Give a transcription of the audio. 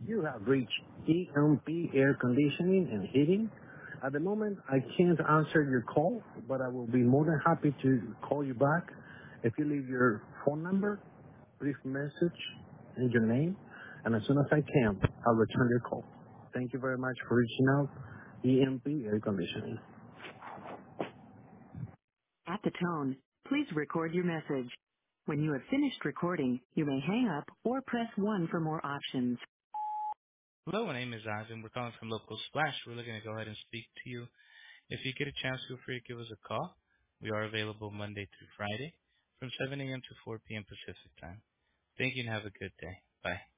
You have reached EMP Air Conditioning and Heating. At the moment, I can't answer your call, but I will be more than happy to call you back. If you leave your phone number, brief message, and your name, and as soon as I can, I'll return your call. Thank you very much for reaching out, EMP Air Conditioning. At the tone, please record your message. When you have finished recording, you may hang up or press 1 for more options. Hello, my name is Ivan. We're calling from Local Splash. We're looking to go ahead and speak to you. If you get a chance, feel free to give us a call. We are available Monday through Friday from 7 a.m. to 4 p.m. Pacific time. Thank you and have a good day. Bye.